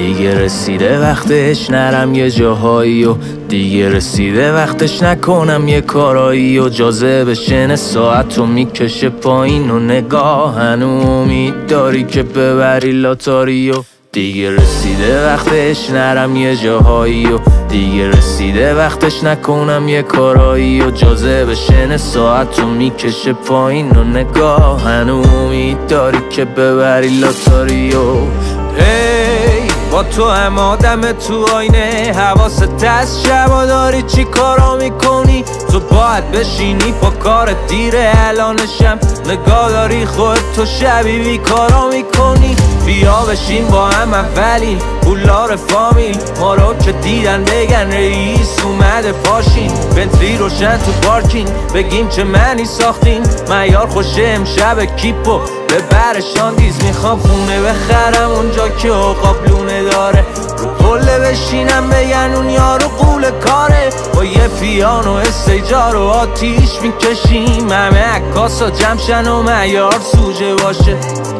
دیگه رسیده وقتش نرم یه جاهایی و دیگه رسیده وقتش نکنم یه کارایی و جاذبه شن ساعت رو میکشه پایین و نگاه هنو امید داری که ببری لاتاری و دیگه رسیده وقتش نرم یه جاهایی و دیگه رسیده وقتش نکنم یه کارایی و جاذبه شن ساعت رو میکشه پایین و نگاه هنو امید داری که ببری لاتاری و با تو هم آدم تو آینه حواست هست شبا داری چی کارا میکنی تو باید بشینی پا کارت دیره الانشم نگاه داری خودت تو شبی بی کارا میکنی بیا بشین با هم اولین پولار فامیل ما رو که دیدن بگن رئیس اومده پاشین بنتلی روشن تو پارکینگ بگیم چه منی ساختین معیار خوشه امشب کیپو به برشاندیز میخوام خونه بخرم اونجا که قابلونه داره رو پله بشینم بگن اون یارو قول کاره با یه پیانو استیجا رو آتیش میکشیم همه عکاسا جمشن و معیار سوژه باشه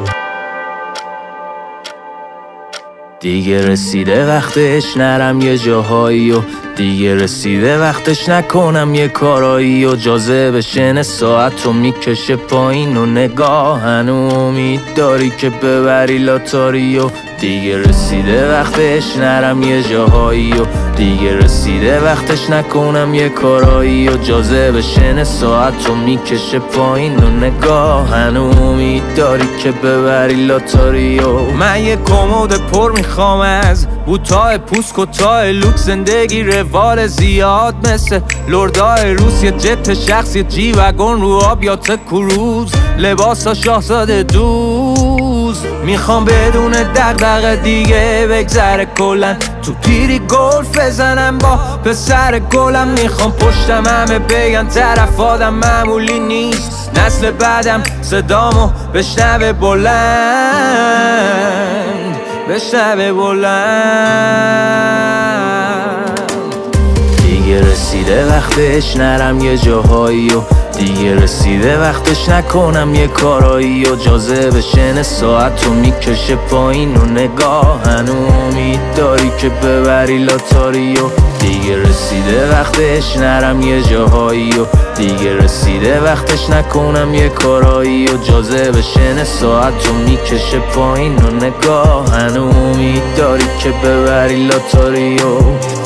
دیگه رسیده وقتش نرم یه جاهایی و دیگه رسیده وقتش نکنم یه کارایی و جاذبه شن ساعت رو میکشه پایین و نگاه هنو امید داری که ببری لاتاری و دیگه رسیده وقتش نرم یه جاهایی و دیگه رسیده وقتش نکنم یه کارایی و جاذبه شن ساعت رو میکشه پایین و نگاه هنو امید داری که ببری لاتاری و من یه کمد پر میخوام از بوتای پوست کتای لوک زندگی روال زیاد مثل لردای روس یه جت شخص یه جی وگن رو آب یا کروز لباسا شاهزاده دوز میخوام بدون دغدغه دیگه بگذره کلن تو پیری گلف بزنم با پسر گلم میخوام پشتم همه بگن طرف آدم معمولی نیست نسل بعدم صدامو بشنوه بلند بشنوه بلند دیگه رسیده وقتش نرم یه جاهایی و دیگه رسیده وقتش نکنم یه کارایی و جاذبه شن ساعت رو میکشه پایین و نگاه هنو امید داری که ببری لاتاری و دیگه رسیده وقتش نرم یه جاهایی و دیگه رسیده وقتش نکنم یه کارایی و جاذبه شن ساعت رو میکشه پایین و نگاه هنو امید داری که ببری لاتاری و